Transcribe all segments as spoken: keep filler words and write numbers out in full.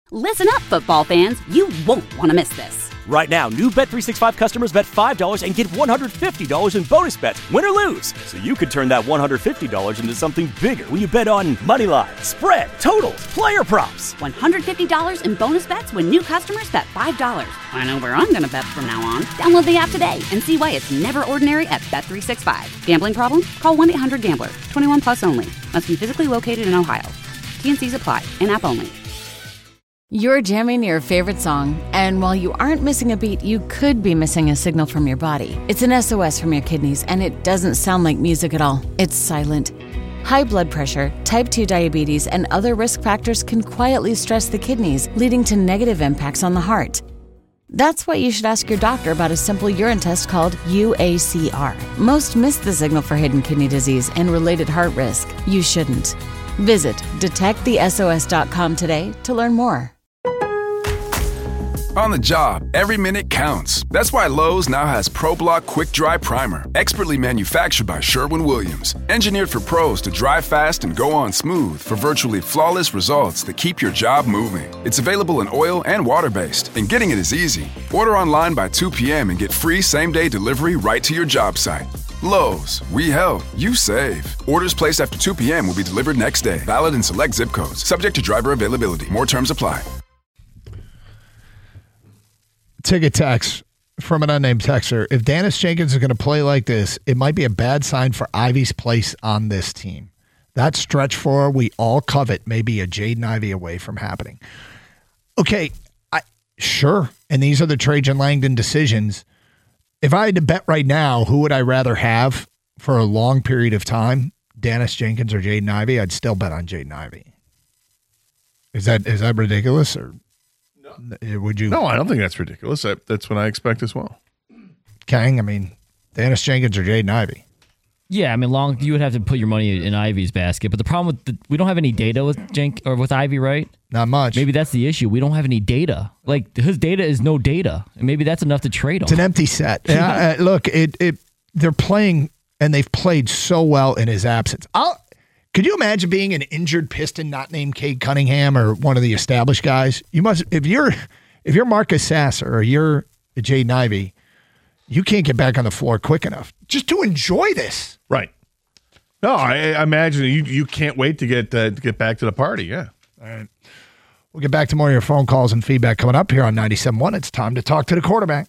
Listen up, football fans. You won't want to miss this. Right now, new Bet three sixty-five customers bet five dollars and get one hundred fifty dollars in bonus bets, win or lose. So you could turn that one hundred fifty dollars into something bigger when you bet on money line, spread, totals, player props. one hundred fifty dollars in bonus bets when new customers bet five dollars. I know where I'm going to bet from now on. Download the app today and see why it's never ordinary at Bet three sixty-five. Gambling problem? Call one eight hundred gambler. twenty-one plus only. Must be physically located in Ohio. T N Cs apply. In-app only. You're jamming your favorite song, and while you aren't missing a beat, you could be missing a signal from your body. It's an S O S from your kidneys, and it doesn't sound like music at all. It's silent. High blood pressure, type two diabetes, and other risk factors can quietly stress the kidneys, leading to negative impacts on the heart. That's why you should ask your doctor about a simple urine test called U A C R. Most miss the signal for hidden kidney disease and related heart risk. You shouldn't. Visit detect the S O S dot com today to learn more. On the job, every minute counts. That's why Lowe's now has ProBlock Quick Dry Primer, expertly manufactured by Sherwin-Williams. Engineered for pros to dry fast and go on smooth for virtually flawless results that keep your job moving. It's available in oil and water-based, and getting it is easy. Order online by two p.m. and get free same-day delivery right to your job site. Lowe's, we help, you save. Orders placed after two p.m. will be delivered next day. Valid in select zip codes. Subject to driver availability. More terms apply. Ticket text from an unnamed texter. If Dennis Jenkins is going to play like this, it might be a bad sign for Ivey's place on this team. That stretch four we all covet may be a Jaden Ivey away from happening. Okay, I sure. And these are the Trajan Langdon decisions. If I had to bet right now, who would I rather have for a long period of time, Dennis Jenkins or Jaden Ivey? I'd still bet on Jaden Ivey. Is that is that ridiculous or? Would you? No, I don't think that's ridiculous. That, that's what I expect as well. Kang, I mean, Dennis Jenkins or Jaden Ivey? Yeah, I mean, long. You would have to put your money in Ivey's basket, but the problem with the, we don't have any data with Jenk or with Ivey, right? Not much. Maybe that's the issue. We don't have any data. Like his data is no data, and maybe that's enough to trade on. It's an empty set. Yeah, uh, look, it it they're playing, and they've played so well in his absence. I'll. Could you imagine being an injured Piston not named Cade Cunningham or one of the established guys? You must if you're if you're Marcus Sasser or you're Jaden Ivey, you can't get back on the floor quick enough just to enjoy this. Right. No, I, I imagine you you can't wait to get uh, to get back to the party. Yeah. All right. We'll get back to more of your phone calls and feedback coming up here on ninety-seven point one. It's time to talk to the quarterback.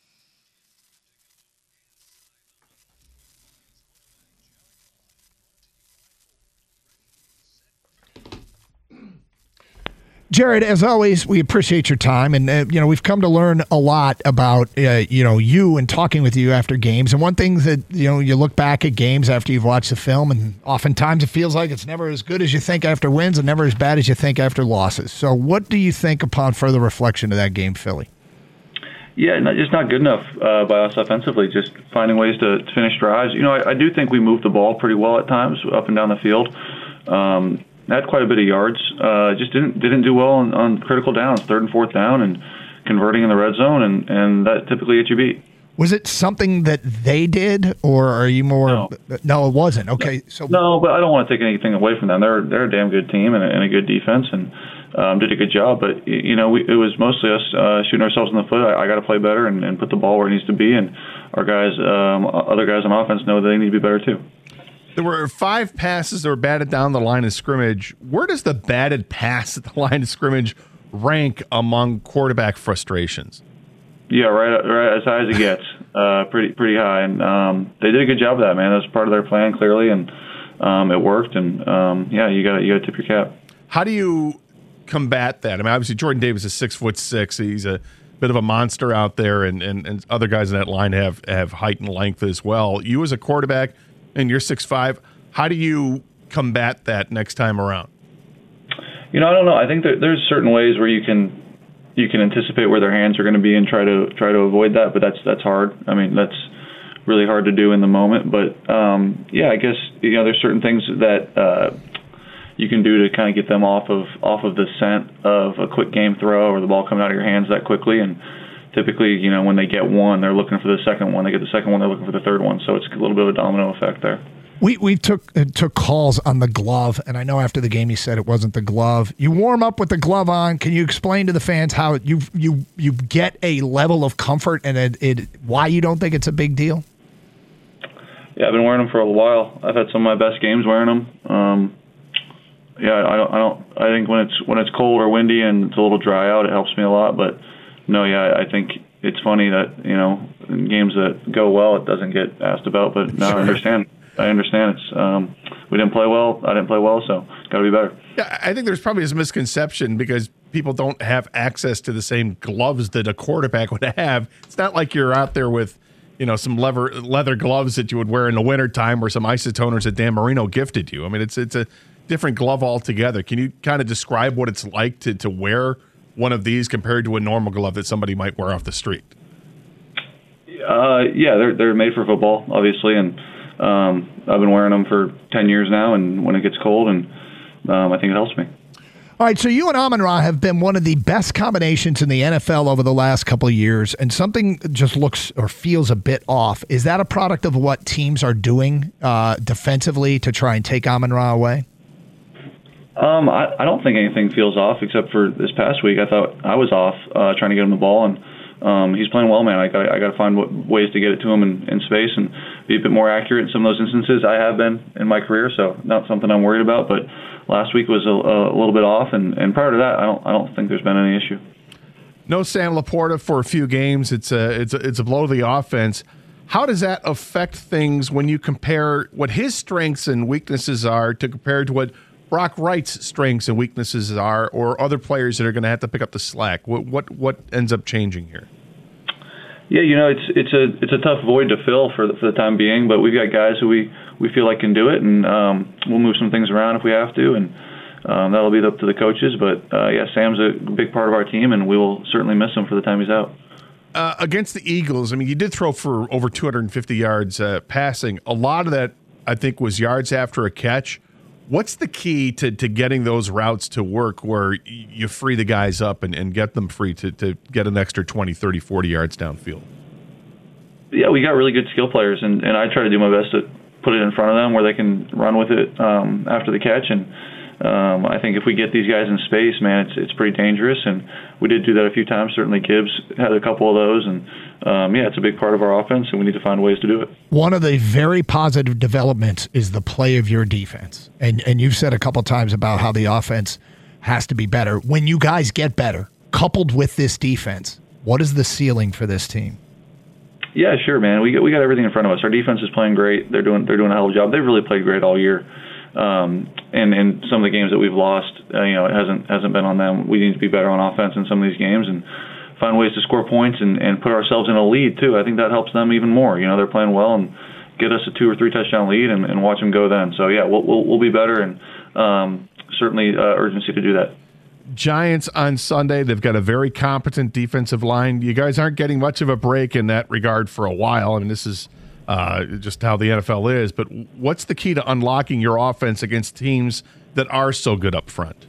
Jared, as always, we appreciate your time, and uh, you know we've come to learn a lot about uh, you know you and talking with you after games. And one thing that you know you look back at games after you've watched the film, and oftentimes it feels like it's never as good as you think after wins, and never as bad as you think after losses. So, what do you think upon further reflection of that game, Philly? Yeah, not, just not good enough uh, by us offensively. Just finding ways to, to finish drives. You know, I, I do think we moved the ball pretty well at times up and down the field. Um, Had quite a bit of yards. Uh, just didn't didn't do well on, on critical downs, third and fourth down, and converting in the red zone, and, and that typically gets you beat. Was it something that they did, or are you more? No, no it wasn't. Okay, no. so no, but I don't want to take anything away from them. They're they're a damn good team and a, and a good defense, and um, did a good job. But you know, we, it was mostly us uh, shooting ourselves in the foot. I, I got to play better and, and put the ball where it needs to be, and our guys, um, other guys on offense, know that they need to be better too. There were five passes that were batted down the line of scrimmage. Where does the batted pass at the line of scrimmage rank among quarterback frustrations? Yeah, right, right as high as it gets. Uh, pretty pretty high, and um, they did a good job of that, man. That was part of their plan clearly, and um, it worked. And um, yeah, you got you got to tip your cap. How do you combat that? I mean, obviously Jordan Davis is six foot six. He's a bit of a monster out there, and, and, and other guys in that line have have height and length as well. You as a quarterback, and you're six five, how do you combat that next time around? You know, I don't know. I think that there's certain ways where you can you can anticipate where their hands are going to be and try to try to avoid that, but that's that's hard. I mean, that's really hard to do in the moment. But um, yeah, I guess you know there's certain things that uh, you can do to kind of get them off of off of the scent of a quick game throw or the ball coming out of your hands that quickly. And typically, you know, when they get one, they're looking for the second one. They get the second one, they're looking for the third one. So it's a little bit of a domino effect there. We we took uh, took calls on the glove, and I know after the game you said it wasn't the glove. You warm up with the glove on. Can you explain to the fans how you you you get a level of comfort and it, it why you don't think it's a big deal? Yeah, I've been wearing them for a while. I've had some of my best games wearing them. Um, yeah, I don't I don't I think when it's when it's cold or windy and it's a little dry out, it helps me a lot. But no, yeah, I think it's funny that you know in games that go well, it doesn't get asked about. But no, I understand. I understand. It's um, we didn't play well. I didn't play well, so got to be better. Yeah, I think there's probably this misconception because people don't have access to the same gloves that a quarterback would have. It's not like you're out there with, you know, some leather leather gloves that you would wear in the wintertime or some isotoners that Dan Marino gifted you. I mean, it's it's a different glove altogether. Can you kind of describe what it's like to to wear one of these compared to a normal glove that somebody might wear off the street? Uh, yeah, they're they're made for football, obviously, and. Um, I've been wearing them for ten years now, and when it gets cold, and um, I think it helps me. All right, so you and Amon-Ra have been one of the best combinations in the N F L over the last couple of years, and something just looks or feels a bit off. Is that a product of what teams are doing uh, defensively to try and take Amon-Ra away? Um, I, I don't think anything feels off, except for this past week. I thought I was off uh, trying to get him the ball, and Um, he's playing well, man. I got I got to find what, ways to get it to him in, in space and be a bit more accurate in some of those instances. I have been in my career, so not something I'm worried about. But last week was a, a little bit off, and, and prior to that, I don't I don't think there's been any issue. No Sam Laporta for a few games. It's a it's a, it's a blow to the offense. How does that affect things when you compare what his strengths and weaknesses are to compare to what Brock Wright's strengths and weaknesses are, or other players that are going to have to pick up the slack? What what what ends up changing here? Yeah, you know, it's it's a it's a tough void to fill for the, for the time being, but we've got guys who we, we feel like can do it, and um, we'll move some things around if we have to, and um, that'll be up to the coaches. But uh, yeah, Sam's a big part of our team, and we will certainly miss him for the time he's out. Uh, against the Eagles, I mean, you did throw for over two hundred fifty yards uh, passing. A lot of that, I think, was yards after a catch. What's the key to, to getting those routes to work where you free the guys up and, and get them free to, to get an extra twenty, thirty, forty yards downfield? Yeah, we got really good skill players, and, and I try to do my best to put it in front of them where they can run with it um, after the catch. And um, I think if we get these guys in space, man, it's it's pretty dangerous. And we did do that a few times. Certainly Gibbs had a couple of those. And, um, yeah, it's a big part of our offense, and we need to find ways to do it. One of the very positive developments is the play of your defense. And and you've said a couple times about how the offense has to be better. When you guys get better, coupled with this defense, what is the ceiling for this team? Yeah, sure, man. We got, we got everything in front of us. Our defense is playing great. They're doing they're doing a hell of a job. They've really played great all year. Um, and and some of the games that we've lost, uh, you know, it hasn't hasn't been on them. We need to be better on offense in some of these games and find ways to score points and, and put ourselves in a lead too. I think that helps them even more. You know, they're playing well and get us a two or three touchdown lead and, and watch them go then. So yeah, we'll we'll, we'll be better and um, certainly uh, urgency to do that. Giants on Sunday. They've got a very competent defensive line. You guys aren't getting much of a break in that regard for a while. I mean, this is uh, just how the N F L is. But what's the key to unlocking your offense against teams that are so good up front?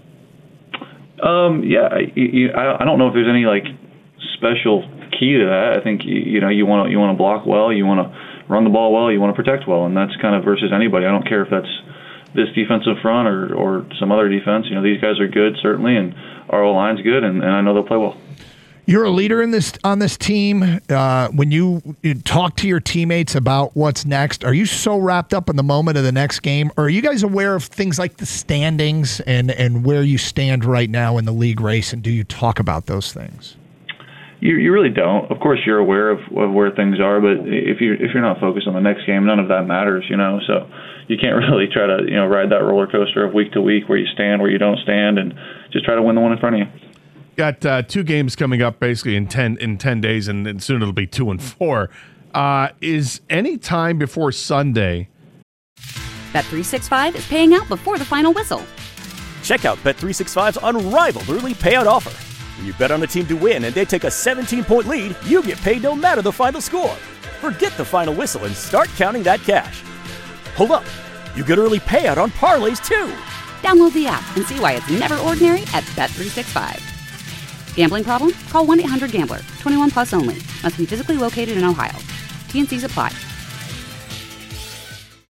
Um, yeah, I, I don't know if there's any like special key to that. I think you know you want to you want to block well, you want to run the ball well, you want to protect well, and that's kind of versus anybody. I don't care if that's this defensive front or, or some other defense. You know, these guys are good, certainly, and our O-line's good, and, and I know they'll play well. You're a leader in this on this team. Uh, when you, you talk to your teammates about what's next, are you so wrapped up in the moment of the next game, or are you guys aware of things like the standings and, and where you stand right now in the league race, and do you talk about those things? You you really don't. Of course, you're aware of, of where things are, but if you if you're not focused on the next game, none of that matters. You know, so you can't really try to you know ride that roller coaster of week to week where you stand, where you don't stand, and just try to win the one in front of you. Got uh, two games coming up basically in ten in ten days, and, and soon it'll be two and four. Uh, is any time before Sunday? Bet three sixty-five is paying out before the final whistle. Check out Bet three sixty-five's unrivaled early payout offer. When you bet on a team to win and they take a seventeen-point lead, you get paid no matter the final score. Forget the final whistle and start counting that cash. Hold up. You get early payout on parlays, too. Download the app and see why it's never ordinary at Bet three sixty-five. Gambling problem? Call one eight hundred gambler. twenty-one plus only. Must be physically located in Ohio. T and C's apply.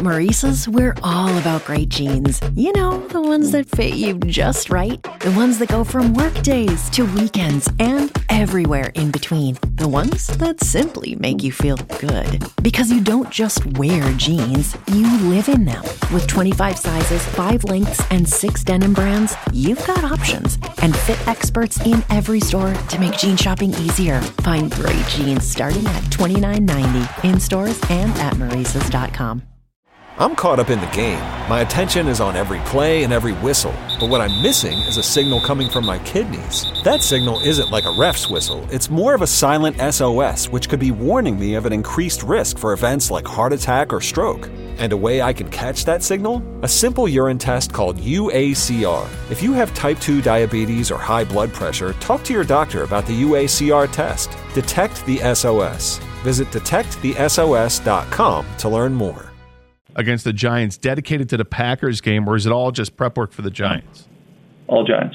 Maurice's, we're all about great jeans. You know, the ones that fit you just right. The ones that go from work days to weekends and everywhere in between. The ones that simply make you feel good. Because you don't just wear jeans, you live in them. With twenty-five sizes, five lengths, and six denim brands, you've got options. And fit experts in every store to make jean shopping easier. Find great jeans starting at twenty-nine ninety in stores and at Maurices dot com. I'm caught up in the game. My attention is on every play and every whistle. But what I'm missing is a signal coming from my kidneys. That signal isn't like a ref's whistle. It's more of a silent S O S, which could be warning me of an increased risk for events like heart attack or stroke. And a way I can catch that signal? A simple urine test called U A C R. If you have type two diabetes or high blood pressure, talk to your doctor about the U A C R test. Detect the S O S. Visit detect the S O S dot com to learn more. Against the Giants, dedicated to the Packers game, or is it all just prep work for the Giants? All Giants.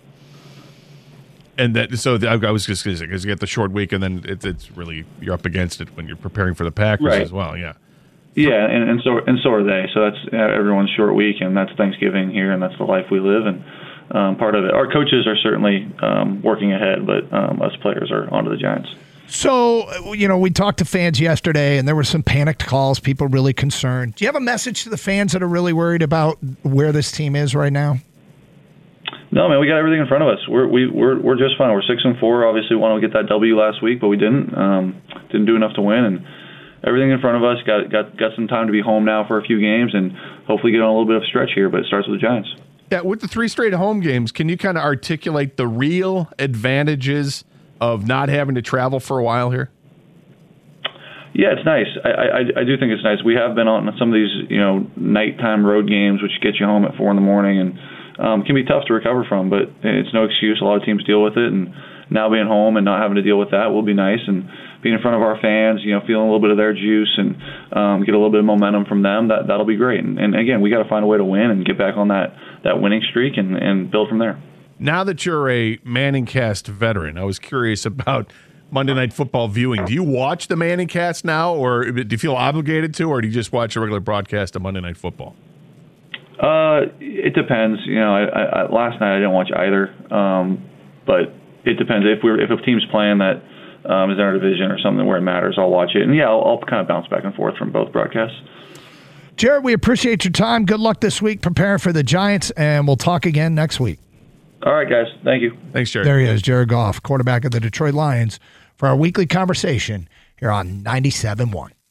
And that, so the, I was just going to say, because you get the short week, and then it, it's really, you're up against it when you're preparing for the Packers right. as well, yeah. Yeah, and, and so and so are they. So that's uh, everyone's short week, and that's Thanksgiving here, and that's the life we live. And um, part of it, our coaches are certainly um, working ahead, but um, us players are onto the Giants. So, you know, we talked to fans yesterday, and there were some panicked calls, people really concerned. Do you have a message to the fans that are really worried about where this team is right now? No, man, we got everything in front of us. We're we, we're we're just fine. We're six and four. Obviously, wanted to get that W last week, but we didn't. Um, didn't do enough to win, and everything in front of us. Got got got some time to be home now for a few games, and hopefully get on a little bit of stretch here. But it starts with the Giants. Yeah, with the three straight home games, can you kind of articulate the real advantages of not having to travel for a while here? Yeah, it's nice. I, I I do think it's nice. We have been on some of these, you know, nighttime road games, which get you home at four in the morning, and um, can be tough to recover from. But it's no excuse. A lot of teams deal with it, and now being home and not having to deal with that will be nice. And being in front of our fans, you know, feeling a little bit of their juice and um, get a little bit of momentum from them. That that'll be great. And, and again, we got to find a way to win and get back on that that winning streak and, and build from there. Now that you're a ManningCast veteran, I was curious about Monday Night Football viewing. Do you watch the ManningCast now, or do you feel obligated to, or do you just watch a regular broadcast of Monday Night Football? Uh, it depends. You know, I, I, last night I didn't watch either, um, but it depends. If we're if a team's playing that um, is in our division or something where it matters, I'll watch it. And yeah, I'll, I'll kind of bounce back and forth from both broadcasts. Jared, we appreciate your time. Good luck this week preparing for the Giants, and we'll talk again next week. All right, guys. Thank you. Thanks, Jared. There he is, Jared Goff, quarterback of the Detroit Lions, for our weekly conversation here on ninety-seven point one.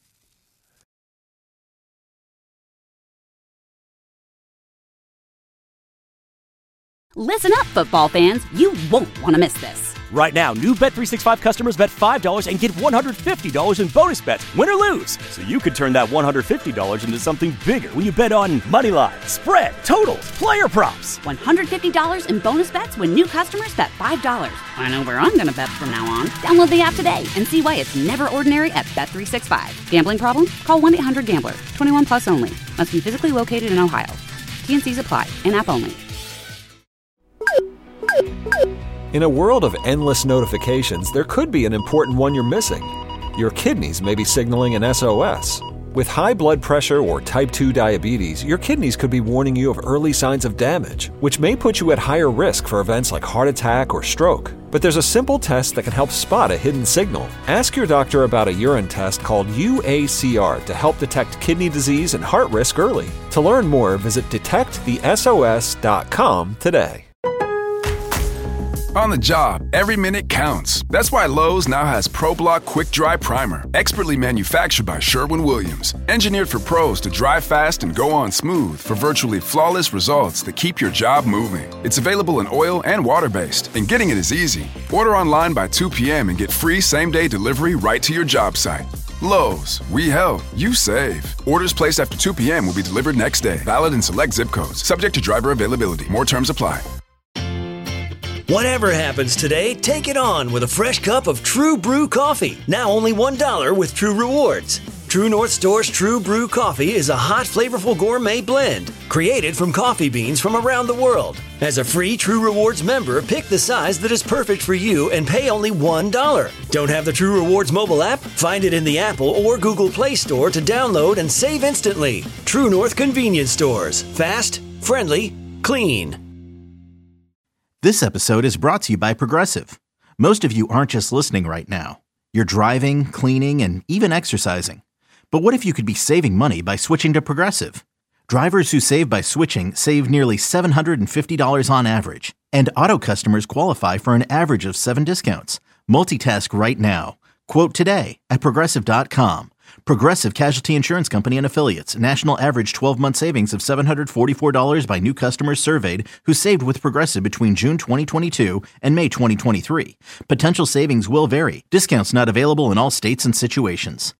Listen up, football fans. You won't want to miss this. Right now, new Bet three sixty-five customers bet five dollars and get one hundred fifty dollars in bonus bets, win or lose. So you could turn that one hundred fifty dollars into something bigger when you bet on money line, spread, totals, player props. one hundred fifty dollars in bonus bets when new customers bet five dollars. I know where I'm going to bet from now on. Download the app today and see why it's never ordinary at Bet three sixty-five. Gambling problem? Call one eight hundred gambler. twenty-one plus only. Must be physically located in Ohio. T and C's apply. In-app only. In a world of endless notifications, there could be an important one you're missing. Your kidneys may be signaling an S O S. With high blood pressure or type two diabetes, your kidneys could be warning you of early signs of damage, which may put you at higher risk for events like heart attack or stroke. But there's a simple test that can help spot a hidden signal. Ask your doctor about a urine test called U A C R to help detect kidney disease and heart risk early. To learn more, visit detect the S O S dot com today. On the job, every minute counts. That's why Lowe's now has ProBlock Quick Dry Primer, expertly manufactured by Sherwin-Williams. Engineered for pros to dry fast and go on smooth for virtually flawless results that keep your job moving. It's available in oil and water-based, and getting it is easy. Order online by two p.m. and get free same-day delivery right to your job site. Lowe's, we help, you save. Orders placed after two p.m. will be delivered next day. Valid in select zip codes. Subject to driver availability. More terms apply. Whatever happens today, take it on with a fresh cup of True Brew coffee. Now only one dollar with True Rewards. True North Store's True Brew Coffee is a hot, flavorful gourmet blend created from coffee beans from around the world. As a free True Rewards member, pick the size that is perfect for you and pay only one dollar. Don't have the True Rewards mobile app? Find it in the Apple or Google Play Store to download and save instantly. True North Convenience Stores. Fast, friendly, clean. This episode is brought to you by Progressive. Most of you aren't just listening right now. You're driving, cleaning, and even exercising. But what if you could be saving money by switching to Progressive? Drivers who save by switching save nearly seven hundred fifty dollars on average. And auto customers qualify for an average of seven discounts. Multitask right now. Quote today at Progressive dot com. Progressive Casualty Insurance Company and Affiliates. National average twelve-month savings of seven hundred forty-four dollars by new customers surveyed who saved with Progressive between June twenty twenty-two and May twenty twenty-three. Potential savings will vary. Discounts not available in all states and situations.